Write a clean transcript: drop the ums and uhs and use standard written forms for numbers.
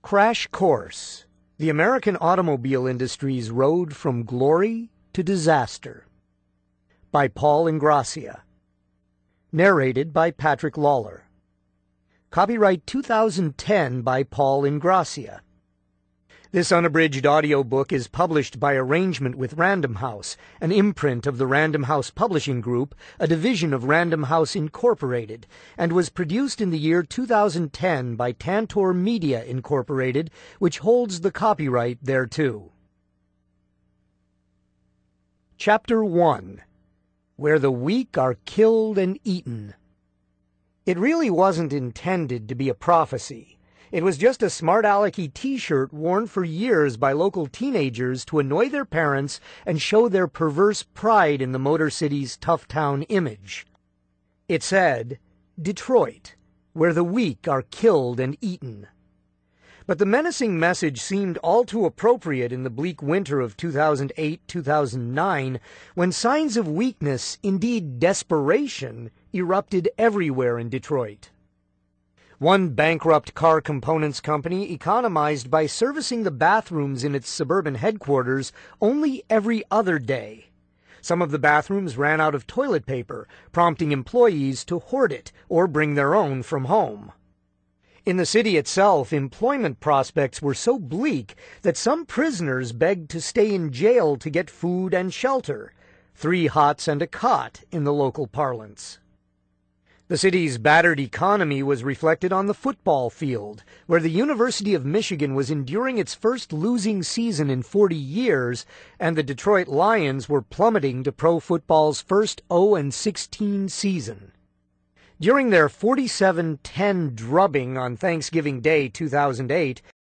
Crash Course: The American Automobile Industry's Road from Glory to Disaster by Paul Ingrassia. Narrated by Patrick Lawler. Copyright 2010 by Paul Ingrassia. This unabridged audiobook is published by arrangement with Random House, an imprint of the Random House Publishing Group, a division of Random House Incorporated, and was produced in the year 2010 by Tantor Media Incorporated, which holds the copyright thereto. Chapter 1: Where the Weak Are Killed and Eaten. It really wasn't intended to be a prophecy. It was just a smart-alecky t-shirt worn for years by local teenagers to annoy their parents and show their perverse pride in the Motor City's tough town image. It said, "Detroit, where the weak are killed and eaten." But the menacing message seemed all too appropriate in the bleak winter of 2008-2009, when signs of weakness, indeed desperation, erupted everywhere in Detroit. One bankrupt car components company economized by servicing the bathrooms in its suburban headquarters only every other day. Some of the bathrooms ran out of toilet paper, prompting employees to hoard it or bring their own from home. In the city itself, employment prospects were so bleak that some prisoners begged to stay in jail to get food and shelter, 3 hots and a cot in the local parlance. The city's battered economy was reflected on the football field, where the University of Michigan was enduring its first losing season in 40 years, and the Detroit Lions were plummeting to pro football's first 0-16 season. During their 47-10 drubbing on Thanksgiving Day 2008,